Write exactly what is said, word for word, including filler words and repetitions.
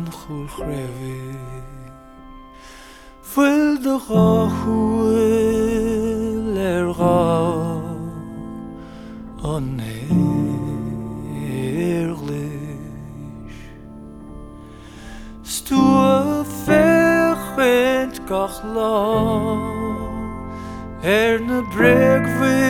chur chrefi Fuil de gahuil er ga an heerlich Stoa fechwent gach la Er na bregwe